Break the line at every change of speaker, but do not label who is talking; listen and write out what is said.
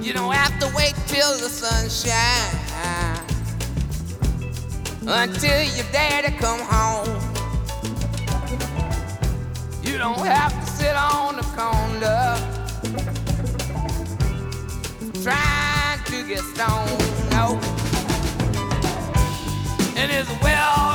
You don't have to wait till the sun shines until your daddy come home. You don't have to sit on the corner trying to get stoned, no. And it's well